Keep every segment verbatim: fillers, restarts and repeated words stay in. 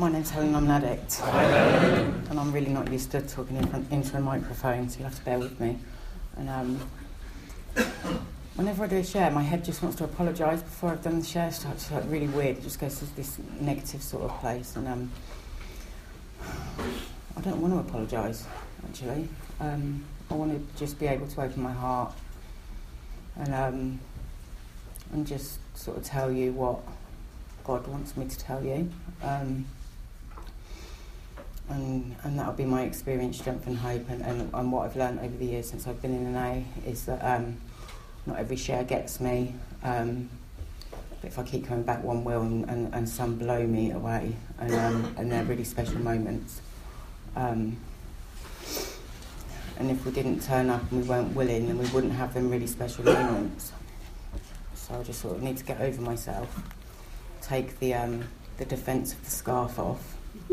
My name's Helen, I'm an addict. And I'm really not used to talking in front, into a microphone, so you'll have to bear with me. And um, whenever I do a share, my head just wants to apologise before I've done the share. It starts like really weird. It just goes to this negative sort of place. And um, I don't want to apologise, actually. Um, I want to just be able to open my heart and um, and just sort of tell you what God wants me to tell you. Um, and and that'll be my experience, strength and hope, and, and, and what I've learned over the years since I've been in an A is that um, not every share gets me, um, but if I keep coming back, one will, and, and, and some blow me away, and, um, and they're really special moments. Um, and if we didn't turn up and we weren't willing, then we wouldn't have them really special moments. So I just sort of need to get over myself, take the um, the defence of the scarf off,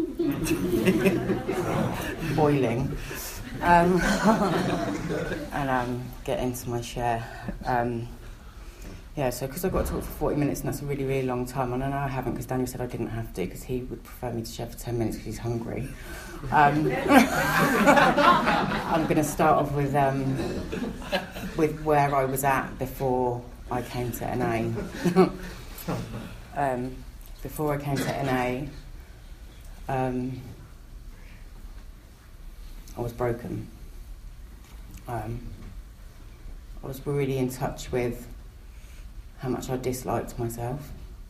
boiling, um, and um, get into my share. Um, yeah, so because I've got to talk for forty minutes, and that's a really, really long time, and I know I haven't because Daniel said I didn't have to because he would prefer me to share for ten minutes because he's hungry. Um, I'm going to start off with um, with where I was at before I came to N A. um, before I came to N A, um, I was broken. Um, I was really in touch with how much I disliked myself.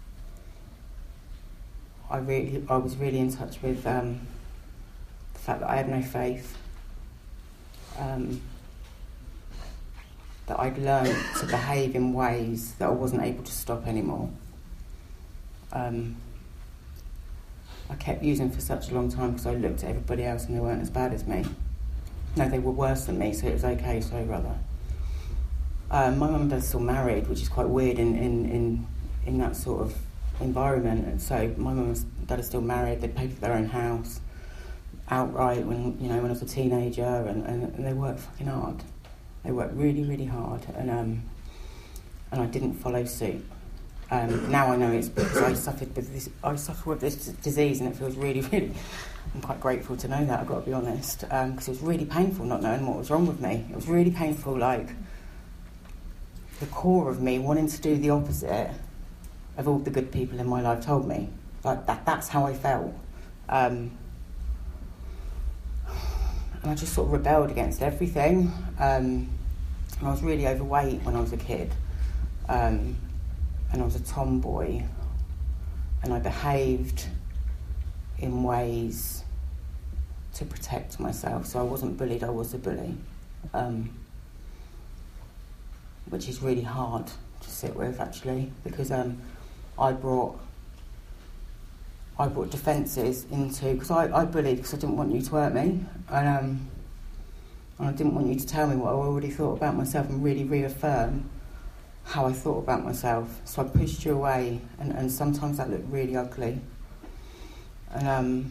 I really, I was really in touch with um, the fact that I had no faith. Um, that I'd learned to behave in ways that I wasn't able to stop anymore. Um, I kept using for such a long time because I looked at everybody else and they weren't as bad as me. No, they were worse than me, so it was okay, so rather. Um, my mum and dad are still married, which is quite weird in, in, in, in that sort of environment. And so my mum and dad are still married, they paid for their own house outright when, you know, when I was a teenager, and, and, and they worked fucking hard. They worked really, really hard, and um, and I didn't follow suit. Um, now I know it's because I suffered with this. I suffer with this disease, and it feels really, really. I'm quite grateful to know that. I've got to be honest, because um, it was really painful not knowing what was wrong with me. It was really painful, like the core of me wanting to do the opposite of all the good people in my life told me. Like that. That's how I felt. Um, And I just sort of rebelled against everything. Um, and I was really overweight when I was a kid. Um, and I was a tomboy. And I behaved in ways to protect myself. So I wasn't bullied, I was a bully. Um, which is really hard to sit with, actually, because um, I brought I brought defences into, because I, I bullied because I didn't want you to hurt me, and, um, and I didn't want you to tell me what I already thought about myself and really reaffirm how I thought about myself. So I pushed you away, and, and sometimes that looked really ugly. And um,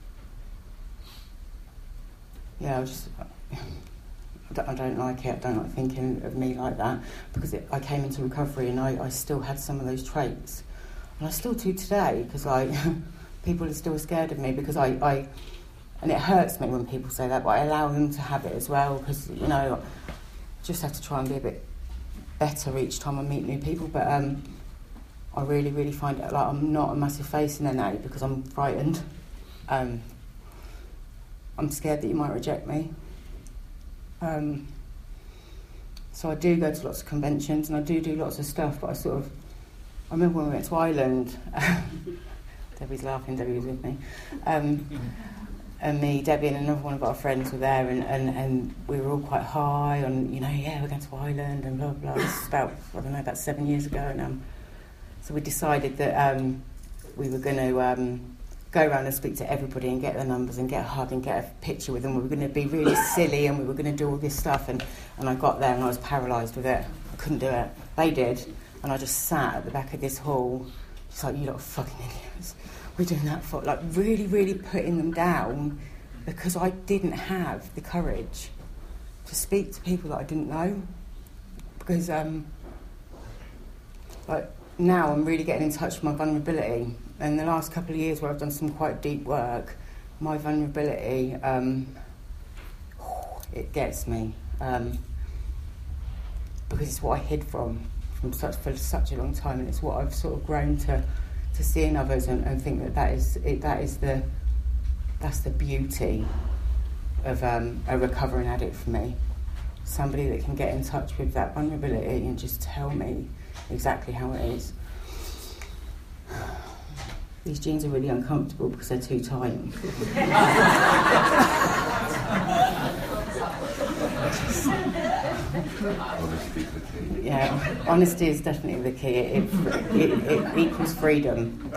yeah, I just, I don't, I don't like it, I don't like thinking of me like that, because it, I came into recovery and I, I still had some of those traits. And I still do today, because I people are still scared of me, because I, I, and it hurts me when people say that, but I allow them to have it as well, because, you know, I just have to try and be a bit better each time I meet new people. But um, I really, really find it, like, I'm not a massive face in N A because I'm frightened. Um, I'm scared that you might reject me. Um, so I do go to lots of conventions and I do do lots of stuff, but I sort of, I remember when we went to Ireland, Debbie's laughing, Debbie was with me, um, and me, Debbie and another one of our friends were there, and, and, and we were all quite high on, you know, yeah, we're going to Ireland and blah, blah. This is about, I don't know, about seven years ago. And um, so we decided that um, we were going to um, go around and speak to everybody and get their numbers and get a hug and get a picture with them. We were going to be really silly and we were going to do all this stuff. And, and I got there and I was paralysed with it. I couldn't do it. They did. And I just sat at the back of this hall, just like, you lot of fucking idiots. We're doing that for, like, really, really putting them down, because I didn't have the courage to speak to people that I didn't know. Because, um, like, now I'm really getting in touch with my vulnerability. in the last couple of years where I've done some quite deep work, my vulnerability, um, it gets me. Um, because it's what I hid from, from such for such a long time, and it's what I've sort of grown to, to see in others, and, and think that that is it, that is the that's the beauty of um, a recovering addict for me. Somebody that can get in touch with that vulnerability and just tell me exactly how it is. These jeans are really uncomfortable because they're too tight. Yeah, honesty is definitely the key. It, it, it equals freedom.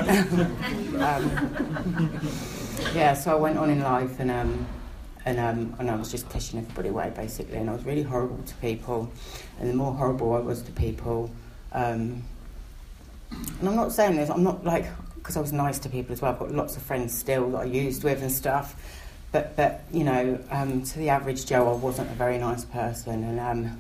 um, yeah, so I went on in life and um, and um, and I was just pushing everybody away basically, and I was really horrible to people. And the more horrible I was to people, um, and I'm not saying this, I'm not like because I was nice to people as well. I've got lots of friends still that I used with and stuff. But, but you know, um, to the average Joe, I wasn't a very nice person. And um,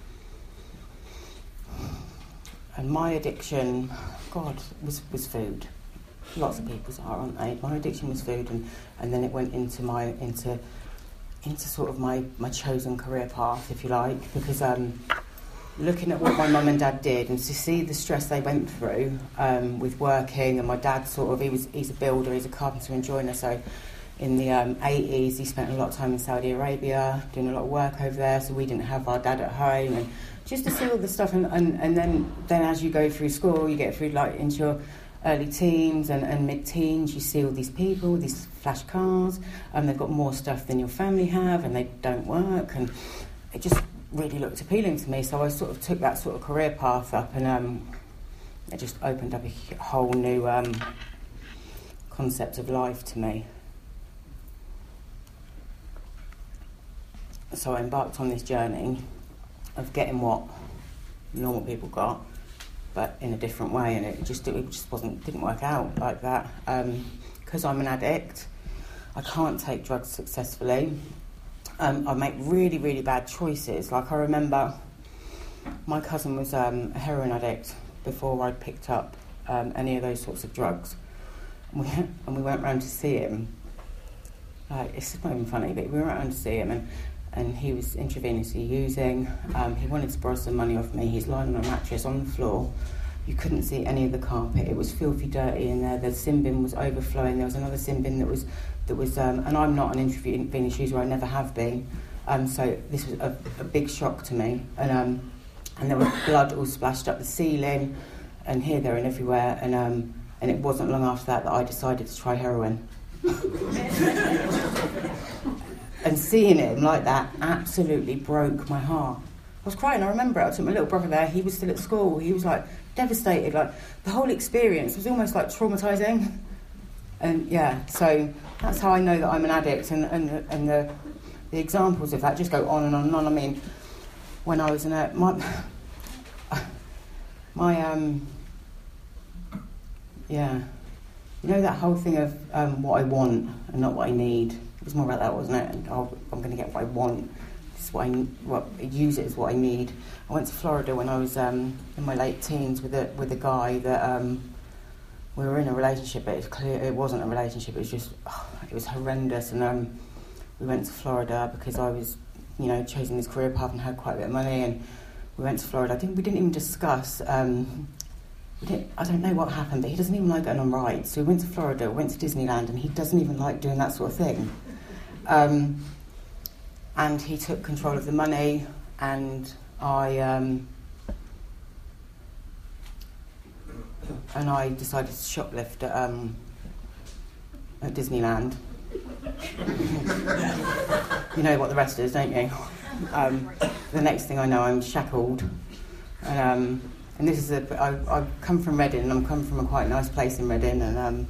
and my addiction, God, was, was food. Lots of people's are, aren't they? My addiction was food, and, and then it went into my into into sort of my, my chosen career path, if you like, because um, looking at what my mum and dad did and to see the stress they went through um, with working, and my dad sort of, he was he's a builder, he's a carpenter and joiner, so in the um, eighties he spent a lot of time in Saudi Arabia doing a lot of work over there, so we didn't have our dad at home, and just to see all the stuff, and, and, and then, then as you go through school, you get through like into your early teens and, and mid-teens, you see all these people, these flash cars, and they've got more stuff than your family have, and they don't work, and it just really looked appealing to me, so I sort of took that sort of career path up, and um, it just opened up a whole new um, concept of life to me. So I embarked on this journey of getting what normal people got, but in a different way, and it just it just wasn't didn't work out like that. Because um, I'm an addict, I can't take drugs successfully. Um, I make really, really bad choices. Like I remember my cousin was um, a heroin addict before I picked up um, any of those sorts of drugs. And we, and we went round to see him. Like, it's not even funny, but we went round to see him, and, and he was intravenously using. Um, he wanted to borrow some money off me. He's lying on a mattress on the floor. You couldn't see any of the carpet. It was filthy dirty in there. The sin bin was overflowing. There was another sin bin that was... That was, um, and I'm not an intravenous user, I never have been, um, so this was a, a big shock to me, and um, and there was blood all splashed up the ceiling, and here, there and everywhere, and um, and it wasn't long after that that I decided to try heroin. And seeing him like that absolutely broke my heart. I was crying, I remember it, I took my little brother there, he was still at school, he was like devastated, like the whole experience was almost like traumatising. And yeah, so that's how I know that I'm an addict, and and, and the the examples of that just go on and on and on. I mean, when I was in a my my um yeah, you know that whole thing of um, what I want and not what I need. It was more about that, wasn't it? And oh, I'm going to get what I want. This is what I what use it as what I need. I went to Florida when I was um, in my late teens with a with a guy that. Um, We were in a relationship, but it's clear it wasn't a relationship. It was just, oh, it was horrendous. And um, we went to Florida because I was, you know, choosing this career path and had quite a bit of money. And we went to Florida. I didn't, we didn't even discuss. Um, we didn't, I don't know what happened, but he doesn't even like going on rides. So we went to Florida, went to Disneyland, and he doesn't even like doing that sort of thing. Um, and he took control of the money, and I. Um, And I decided to shoplift at, um, at Disneyland. You know what the rest is, don't you? Um, the next thing I know, I'm shackled. And, um, and this is a... I, I come from Reading, and I'm come from a quite nice place in Reading, and um,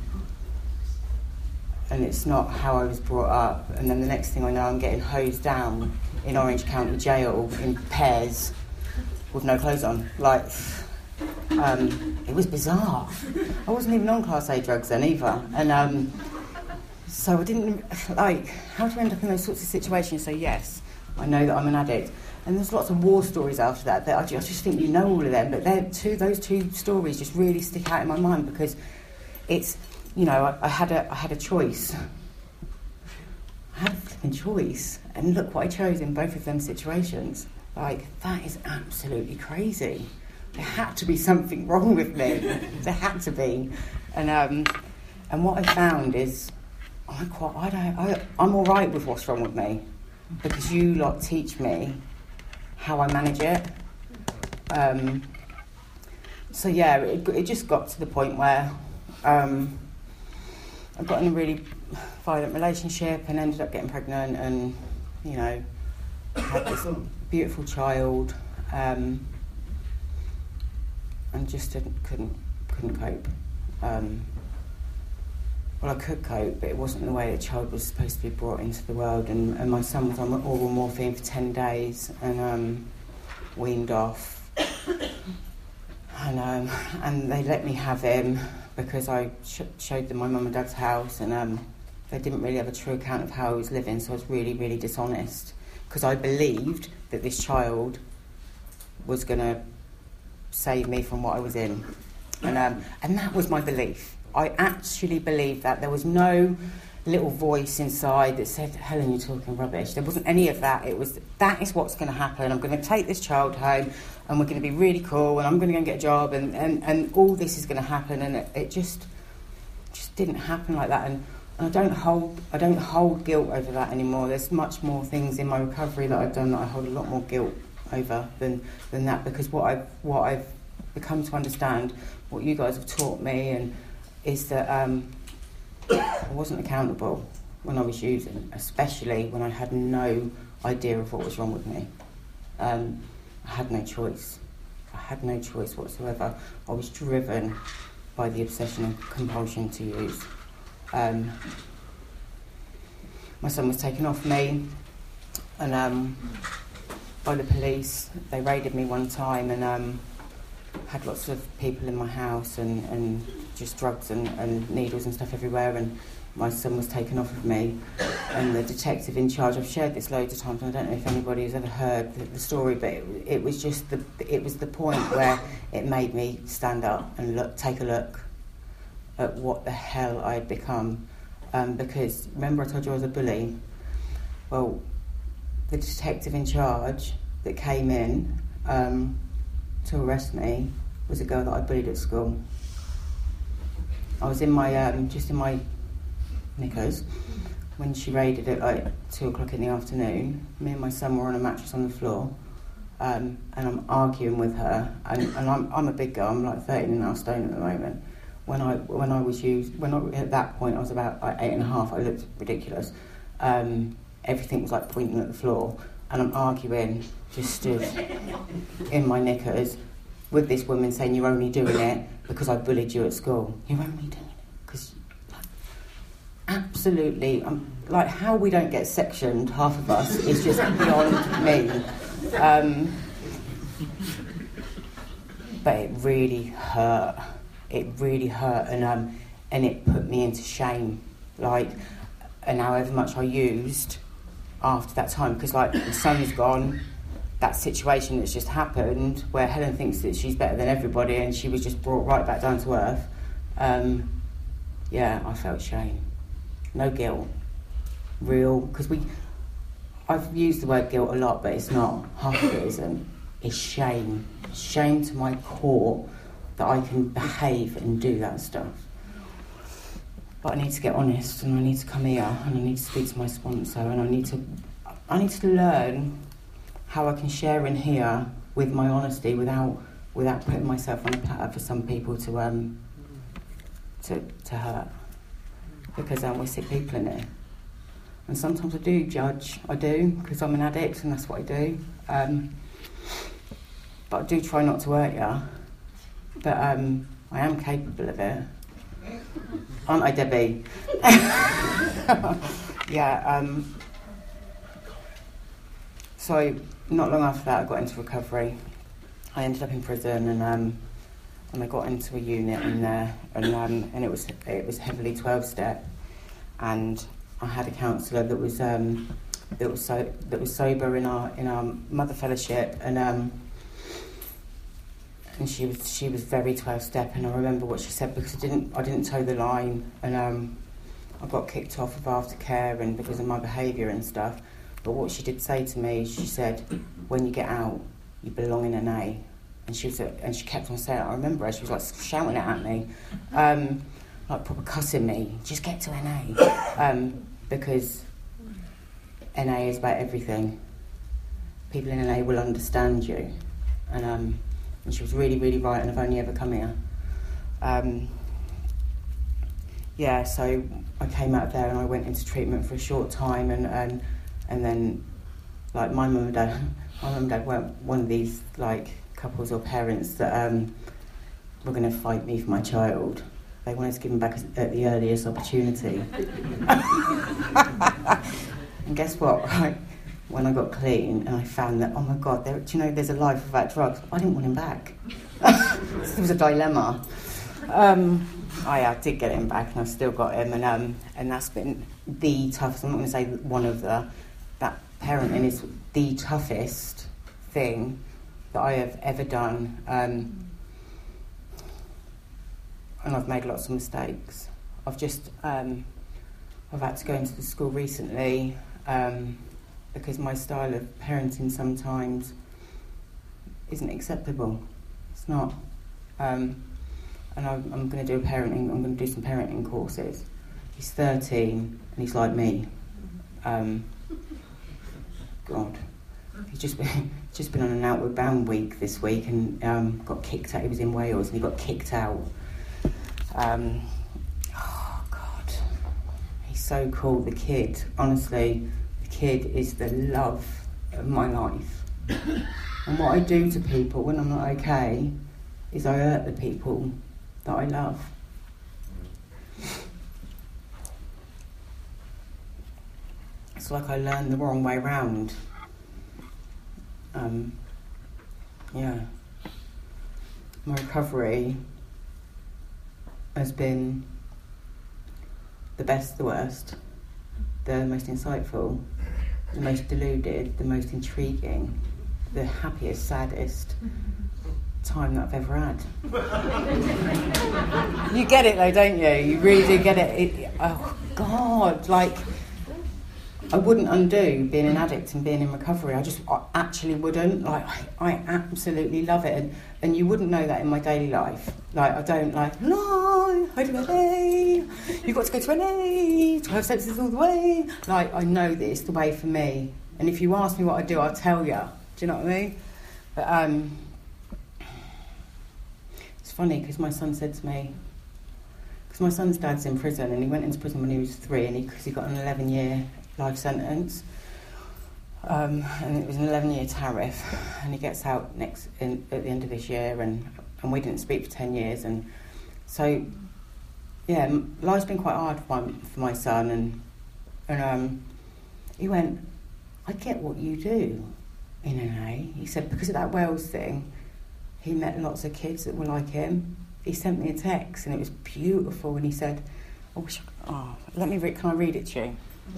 and it's not how I was brought up. And then the next thing I know, I'm getting hosed down in Orange County Jail in pairs with no clothes on. Like... Um, it was bizarre. I wasn't even on Class A drugs then either, and um, so I didn't like how to end up in those sorts of situations. So yes, I know that I'm an addict, and there's lots of war stories after that that I just, I just think you know all of them, but they're two those two stories just really stick out in my mind because it's, you know, I, I had a I had a choice. I had a flipping choice, and look what I chose in both of them situations. Like, that is absolutely crazy. There had to be something wrong with me. There had to be, and um, and what I found is, I quite I don't I, I'm all right with what's wrong with me, because you lot teach me how I manage it. Um, so yeah, it, it just got to the point where um, I got in a really violent relationship and ended up getting pregnant, and you know, had this beautiful child, um, and just didn't couldn't couldn't cope. Um, well, I could cope, but it wasn't the way the child was supposed to be brought into the world. And, and my son was on oral morphine for ten days and um, weaned off. And um, and they let me have him because I sh- showed them my mum and dad's house, and um, they didn't really have a true account of how I was living, so I was really, really dishonest, because I believed that this child was going to save me from what I was in. And um, and that was my belief. I actually believed that. There was no little voice inside that said, Helen, you're talking rubbish. There wasn't any of that. It was, that is what's going to happen. I'm going to take this child home, and we're going to be really cool, and I'm going to go and get a job, and, and, and all this is going to happen. And it, it just just didn't happen like that. And, and I don't hold I don't hold guilt over that anymore. There's much more things in my recovery that I've done that I hold a lot more guilt over than than that, because what I've what I've become to understand, what you guys have taught me, and is that um, I wasn't accountable when I was using, especially when I had no idea of what was wrong with me. Um, I had no choice. I had no choice whatsoever. I was driven by the obsession and compulsion to use. Um, my son was taken off me, and um, by the police. They raided me one time, and um, had lots of people in my house, and, and just drugs and, and needles and stuff everywhere, and my son was taken off of me, and the detective in charge, I've shared this loads of times, and I don't know if anybody has ever heard the, the story, but it, it was just the it was the point where it made me stand up and look, take a look at what the hell I'd become, um, because remember I told you I was a bully? Well, the detective in charge that came in um, to arrest me was a girl that I bullied at school. I was in my um, just in my knickers when she raided at like two o'clock in the afternoon. Me and my son were on a mattress on the floor, um, and I'm arguing with her. And, and I'm I'm a big girl. I'm like thirteen and a half stone at the moment. When I when I was used when I, at that point I was about like eight and a half. I looked ridiculous. Um, everything was like pointing at the floor, and I'm arguing, just stood in my knickers with this woman saying, "You're only doing it because I bullied you at school. You're only doing it because." Absolutely, um, like how we don't get sectioned, half of us, is just beyond me. Um, but it really hurt. It really hurt, and um, and it put me into shame. Like, and however much I used after that time, because like the son's gone, that situation that's just happened, where Helen thinks that she's better than everybody, and she was just brought right back down to earth. Um, yeah, I felt shame. No guilt, real, because we, I've used the word guilt a lot, but it's not, half of it isn't. It's shame, shame to my core that I can behave and do that stuff. But I need to get honest, and I need to come here, and I need to speak to my sponsor, and I need to, I need to learn how I can share in here with my honesty without, without putting myself on a platter for some people to, um, to, to hurt. Because um, we're sick people in it. And sometimes I do judge, I do, because I'm an addict and that's what I do. Um, but I do try not to hurt you. But um, I am capable of it. Aren't I, Debbie? yeah. Um, so not long after that I got into recovery. I ended up in prison, and um, and I got into a unit in there, and um, and it was it was heavily twelve step, and I had a counsellor that was um, that was so that was sober in our in our mother fellowship, and um, and she was she was very twelve-step, and I remember what she said because I didn't I didn't toe the line, and um, I got kicked off of aftercare and because of my behaviour and stuff. But what she did say to me, she said, when you get out, you belong in an A. And she was, and she kept on saying it. I remember her, she was like shouting it at me, um, like proper cussing me, just get to N A. Um, because N A is about everything. People in N A will understand you. And, um, and she was really, really right, and I've only ever come here. Um, yeah, so I came out of there and I went into treatment for a short time, and and, and then, like, my mum and dad, my mum and dad weren't one of these, like, couples or parents that um, were going to fight me for my child. They wanted to give him back at the earliest opportunity. And guess what, right? When I got clean and I found that, oh my God, there, do you know there's a life without drugs? I didn't want him back. It was a dilemma. Um, oh yeah, I did get him back, and I've still got him, and um, and that's been the toughest. I'm not going to say one of the. That parenting is the toughest thing that I have ever done, um, and I've made lots of mistakes. I've just um, I've had to go into the school recently um, because my style of parenting sometimes isn't acceptable. It's not. Um, and I'm, I'm going to do a parenting. I'm going to do some parenting courses. He's thirteen and he's like me. Um, God, he's just been just been on an Outward Bound week this week, and um, got kicked out. He was in Wales and he got kicked out. Um, oh God, he's so cool. The kid, honestly, the kid is the love of my life. And what I do to people when I'm not okay is I hurt the people that I love. It's like I learned the wrong way round. Um, yeah. My recovery has been the best, the worst, the most insightful, the most deluded, the most intriguing, the happiest, saddest time that I've ever had. You get it though, don't you? You really do get it. it. Oh God, like I wouldn't undo being an addict and being in recovery. I just I actually wouldn't. Like I, I absolutely love it, and, and you wouldn't know that in my daily life. Like I don't like no, I do N A. You've got to go to N A. twelve steps is all the way. Like I know that it's the way for me. And if you ask me what I do, I'll tell you. Do you know what I mean? But um. It's funny because my son said to me, because my son's dad's in prison and he went into prison when he was three, and because he, he got an eleven year life sentence, um, and it was an eleven year tariff, and he gets out next in, at the end of this year, and, and we didn't speak for ten years, and so yeah, life's been quite hard for my, for my son, and and um, he went, I get what you do in N A. He said because of that Wales thing. He met lots of kids that were like him. He sent me a text and it was beautiful, and he said, I wish I, oh, let me read, can I read it to you?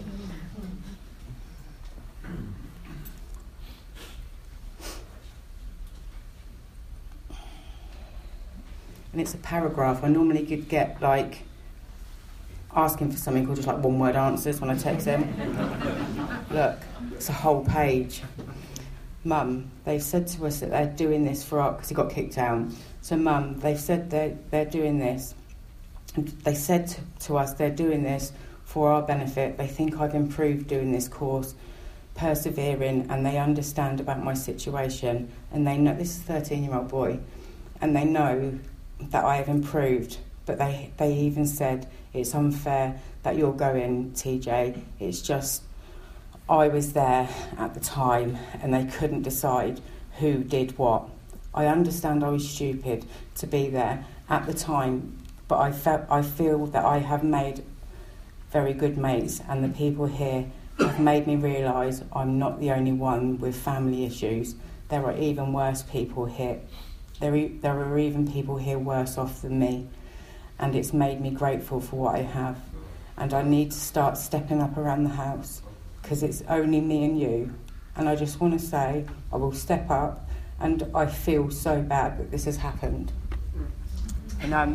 And it's a paragraph. I normally could get like asking for something or just like one word answers when I text him. Look, it's a whole page. Mum, they've said to us that they're doing this for our... Because he got kicked out. So, Mum, they've said they're, they're doing this. And they said to, to us they're doing this for our benefit. They think I've improved doing this course, persevering, and they understand about my situation. And they know... This is a thirteen-year-old boy. And they know that I have improved. But they, they even said, it's unfair that you're going, T J. It's just... I was there at the time and they couldn't decide who did what. I understand I was stupid to be there at the time, but I felt I feel that I have made very good mates, and the people here have made me realise I'm not the only one with family issues. There are even worse people here. There, e- there are even people here worse off than me, and it's made me grateful for what I have. And I need to start stepping up around the house, because it's only me and you, and I just want to say I will step up and I feel so bad that this has happened. And um,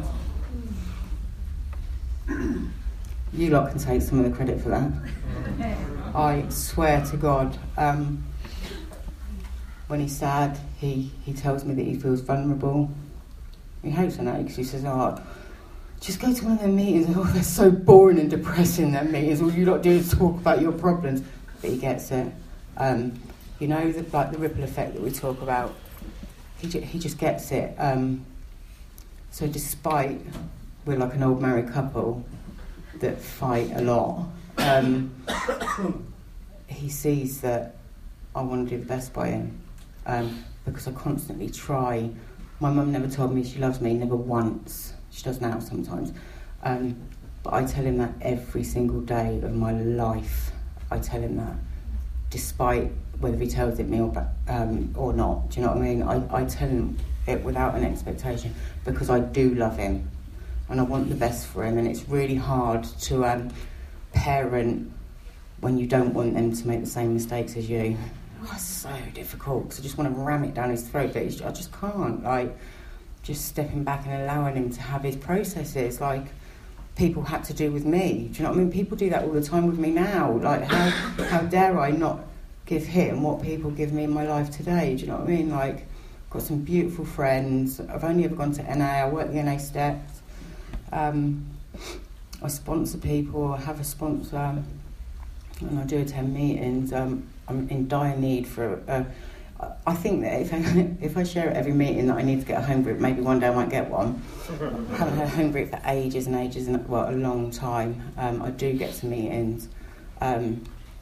you lot can take some of the credit for that. I swear to God, um, when he's sad, he, he tells me that he feels vulnerable. He hates on that because he says, oh, just go to one of their meetings. Oh, they're so boring and depressing, their meetings. All you lot do is talk about your problems. But he gets it. Um, you know, the, like the ripple effect that we talk about. He, ju- he just gets it. Um, so despite we're like an old married couple that fight a lot, um, he sees that I want to do the best by him. Um, because I constantly try. My mum never told me she loves me, never once. She does now sometimes. Um, but I tell him that every single day of my life. I tell him that, despite whether he tells it me or um, or not. Do you know what I mean? I, I tell him it without an expectation because I do love him and I want the best for him. And it's really hard to um, parent when you don't want them to make the same mistakes as you. Oh, it's so difficult because I just want to ram it down his throat, but I just can't. Like, just stepping back and allowing him to have his processes, like people had to do with me. Do you know what I mean? People do that all the time with me now. Like, how how dare I not give him what people give me in my life today? Do you know what I mean? Like, I've got some beautiful friends. I've only ever gone to N A. I work the N A steps. Um, I sponsor people. I have a sponsor, and I do attend meetings. Um, I'm in dire need for. Uh, I think that if I, if I share at every meeting that I need to get a home group, maybe one day I might get one. I haven't had a home group for ages and ages, and well, a long time. Um, I do get to meetings. Um,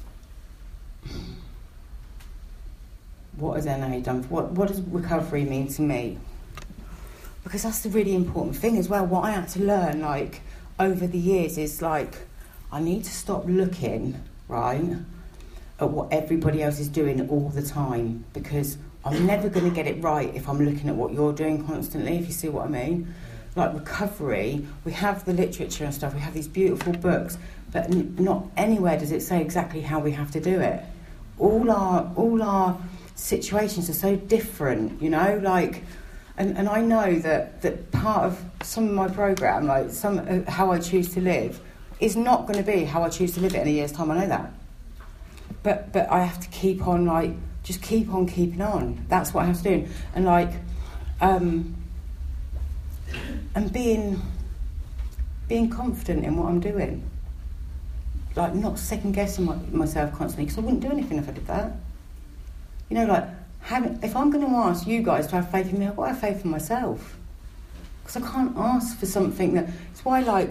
what has N A done? For, what what does recovery mean to me? Because that's the really important thing as well. What I had to learn, like over the years, is like I need to stop looking right at what everybody else is doing all the time, because I'm never going to get it right if I'm looking at what you're doing constantly, if you see what I mean. Like recovery, we have the literature and stuff, we have these beautiful books, but n- not anywhere does it say exactly how we have to do it. All our all our situations are so different, you know, like, and, and I know that, that part of some of my programme, like some uh, how I choose to live, is not going to be how I choose to live it in a year's time, I know that. But but I have to keep on, like, just keep on keeping on. That's what I have to do. And, like, um, and being, being confident in what I'm doing. Like, not second-guessing my, myself constantly, because I wouldn't do anything if I did that. You know, like, having, if I'm going to ask you guys to have faith in me, I've got to have faith in myself. Because I can't ask for something that... It's why, like...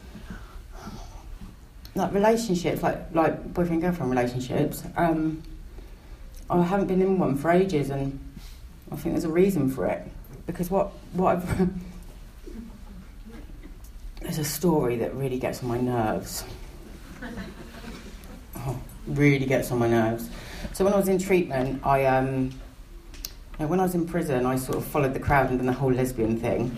like relationships, like like boyfriend girlfriend relationships. Um, I haven't been in one for ages, and I think there's a reason for it. Because what what I've there's a story that really gets on my nerves. Oh, really gets on my nerves. So when I was in treatment, I um, you know, when I was in prison, I sort of followed the crowd and done the whole lesbian thing.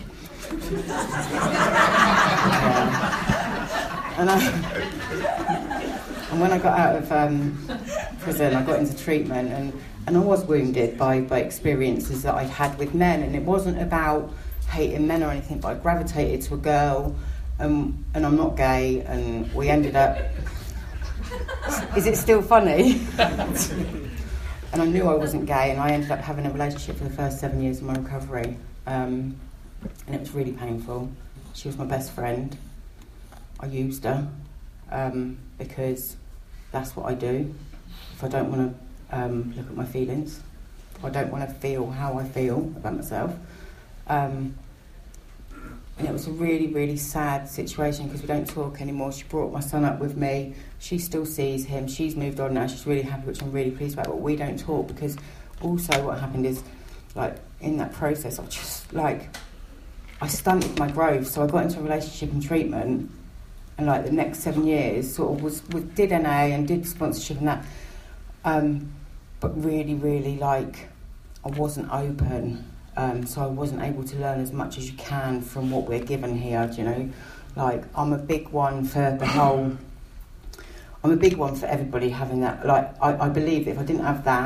Yeah. And, I, and when I got out of um, prison, I got into treatment, and, and I was wounded by, by experiences that I'd had with men, and it wasn't about hating men or anything, but I gravitated to a girl, um, and I'm not gay, and we ended up... Is it still funny? And I knew I wasn't gay, and I ended up having a relationship for the first seven years of my recovery, um, and it was really painful. She was my best friend. I used her um, because that's what I do. If I don't want to um, look at my feelings, if I don't want to feel how I feel about myself. Um, and it was a really, really sad situation because we don't talk anymore. She brought my son up with me. She still sees him. She's moved on now. She's really happy, which I'm really pleased about. But we don't talk because also what happened is, like, in that process, I just, like, I stunted my growth. So I got into a relationship and treatment. And like the next seven years, sort of was, was did N A and did sponsorship and that, um, but really, really like I wasn't open, um, so I wasn't able to learn as much as you can from what we're given here. Do you know, like I'm a big one for the whole. I'm a big one for everybody having that. Like I, I believe if I didn't have that,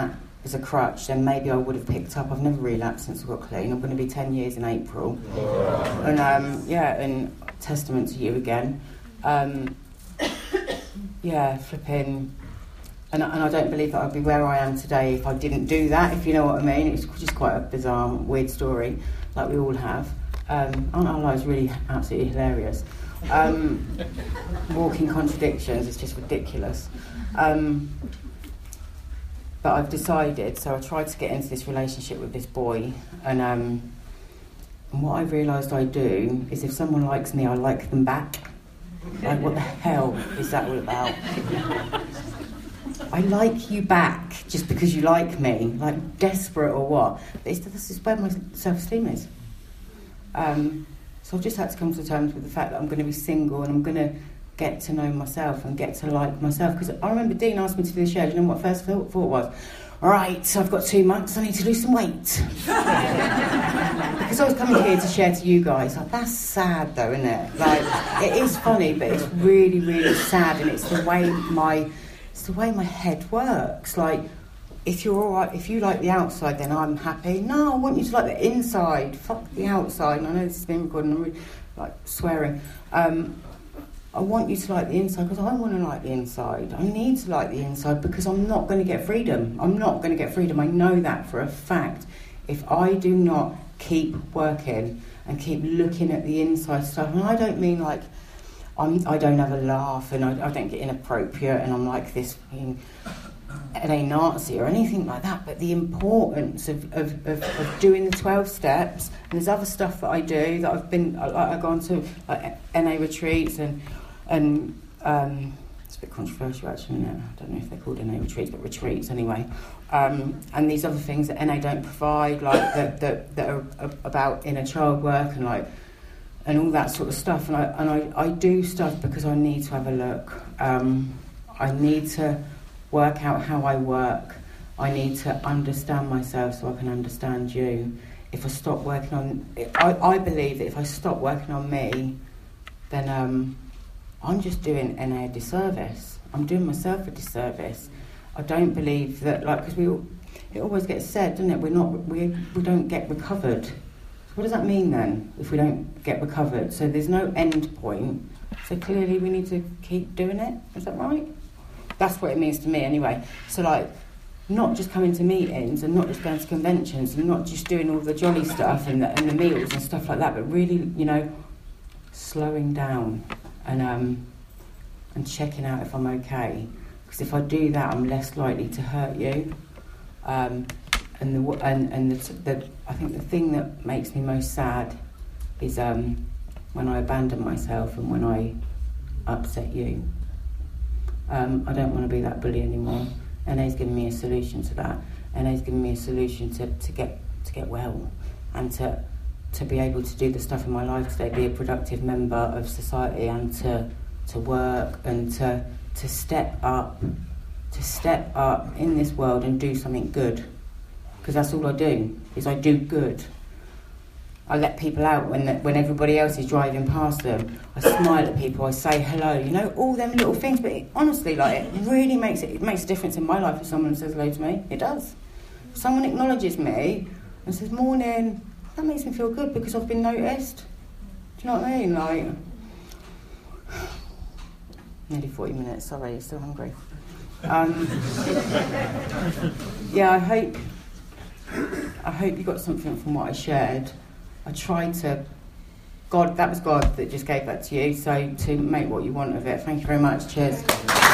as a crutch, then maybe I would have picked up. I've never relapsed since I got clean. I'm going to be ten years in April. Yeah. And um, yeah, and testament to you again. Um, yeah, flipping. And, and I don't believe that I'd be where I am today if I didn't do that, if you know what I mean. It's just quite a bizarre, weird story, like we all have. Um, aren't our lives really absolutely hilarious? Um, walking contradictions, it's just ridiculous. Um, but I've decided, so I tried to get into this relationship with this boy, and, um, and what I realised I do is if someone likes me, I like them back. Like, what the hell is that all about? I like you back just because you like me, like desperate or what? But it's, this is where my self-esteem is. Um, so I've just had to come to terms with the fact that I'm going to be single and I'm going to get to know myself and get to like myself. Because I remember Dean asked me to do the show. Do you know what my first thought, thought was? All right, so I've got two months, I need to lose some weight. Because I was coming here to share to you guys. Like, that's sad though, isn't it? Like, it is funny, but it's really, really sad, and it's the way my... It's the way my head works. Like, if you're all right, if you like the outside, then I'm happy. No, I want you to like the inside. Fuck the outside. And I know this has been recorded and I'm really, like, swearing. Um, I want you to like the inside because I want to like the inside. I need to like the inside because I'm not going to get freedom. I'm not going to get freedom. I know that for a fact. If I do not keep working and keep looking at the inside stuff, and I don't mean like, I'm, I don't have a laugh and I, I don't get inappropriate and I'm like this being N A Nazi or anything like that, but the importance of, of, of, of doing the twelve steps, and there's other stuff that I do that I've been, I, I've gone to like N A retreats and, and um, it's a bit controversial actually, isn't it? I don't know if they're called N A retreats, but retreats anyway. Um, and these other things that N A don't provide, like that, that, that are about inner child work and like, and all that sort of stuff, and I and I, I do stuff because I need to have a look. Um, I need to work out how I work. I need to understand myself so I can understand you. If I stop working on, I, I believe that if I stop working on me, then um, I'm just doing N A a disservice. I'm doing myself a disservice. I don't believe that, like, because we, all, it always gets said, doesn't it? We're not, we we don't get recovered. What does that mean then, if we don't get recovered? So there's no end point. So clearly we need to keep doing it. Is that right? That's what it means to me anyway. So like, not just coming to meetings and not just going to conventions and not just doing all the jolly stuff and the, and the meals and stuff like that, but really, you know, slowing down and um, and checking out if I'm okay. Because if I do that, I'm less likely to hurt you. Um, And the and and the, the I think the thing that makes me most sad is um, when I abandon myself and when I upset you. Um, I don't want to be that bully anymore. N A's given me a solution to that. N A's given me a solution to, to get to get well and to to be able to do the stuff in my life today, be a productive member of society and to to work and to to step up, to step up in this world and do something good. Because that's all I do, is I do good. I let people out when the, when everybody else is driving past them. I smile at people, I say hello, you know, all them little things. But it, honestly, like, it really makes it, it makes a difference in my life if someone says hello to me. It does. If someone acknowledges me and says, morning, that makes me feel good because I've been noticed. Do you know what I mean? Like, nearly forty minutes, sorry, you're still hungry. Um, yeah, I hope... I hope you got something from what I shared. I tried to... God, that was God that just gave that to you, so to make what you want of it. Thank you very much. Cheers.